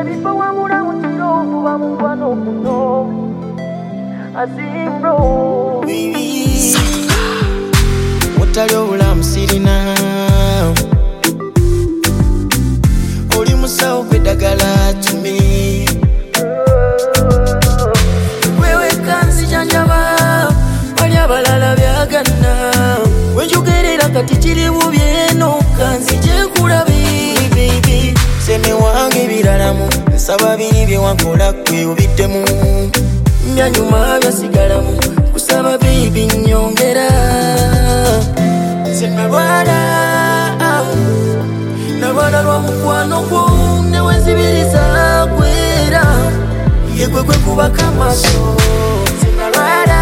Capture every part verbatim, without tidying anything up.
Before I would have to know, I'm one of no. I see, bro. Baby, what are you? I'm sitting now. Oli musawo pedagala to me. Wewe kanzi janjaba, wali abalala byagana. Wenjugerera kati kiri bubyeno kanzi jekulabi baby. Seme wange biralamu, nsaba biri bye wankola kwe obiddemu. Byanyuma byasigalamu, kusaba baby nyongera. Senarwala Narwala lwa mukwano gwo newenzibiriza gwera yegwe gwe kubaka amaso. Senarwala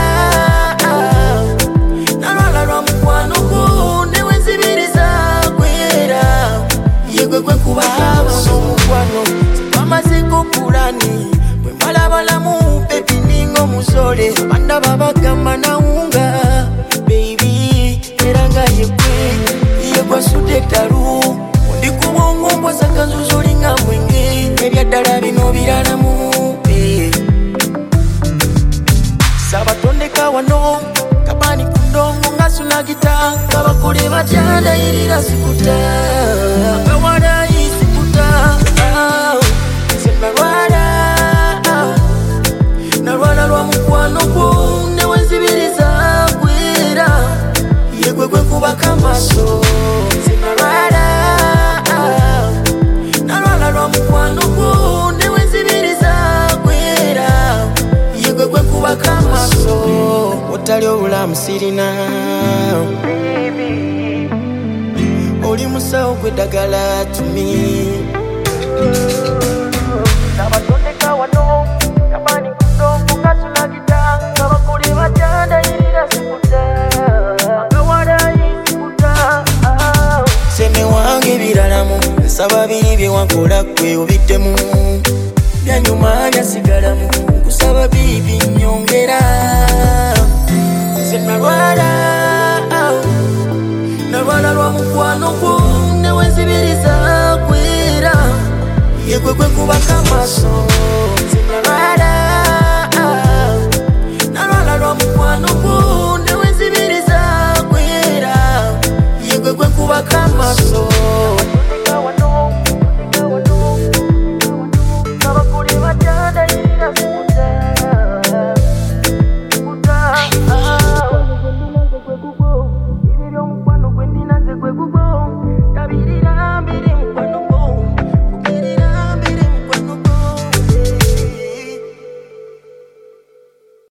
Narwala lwa mukwano gwo newenzibiriza gwera yegwe gwe kubaka amaso. Mukwano twamaze kukulani bwe malabalamu baby ningo musole banda babagamba nawunga baby eranga yekwe yegwa sude taru ndi kubongo kwa sakanzuzo linga mwenge ebyaddala bino biralamu eh. Sabatondeka wano kabani kundongo ngasuna gita kabakole batyanda irira sikuta abawala isikuta ah. Senarwala Narwala lwa mukwano gwo newenzibiriza gwera yegwe gwe kubaka amaso. Senarwala Narwala lwa mukwano gwo newenzibiriza gwera yegwe gwe kubaka amaso. Otali obulamu sirina oli musawo gw'eddagala to me. Sabatondeka wano kabani kundongo ngasuna gita kabakole batyanda irira sikuta abawala isikuta ah. Seme wange biralamu, nsaba biri bye wankola kwe obiddemu. Byanyuma byasigalamu, kusaba bibi nyongera. Senarwala Narwala lwa mukwano gwo newenzibiriza gwera yegwe gwe kubaka amaso.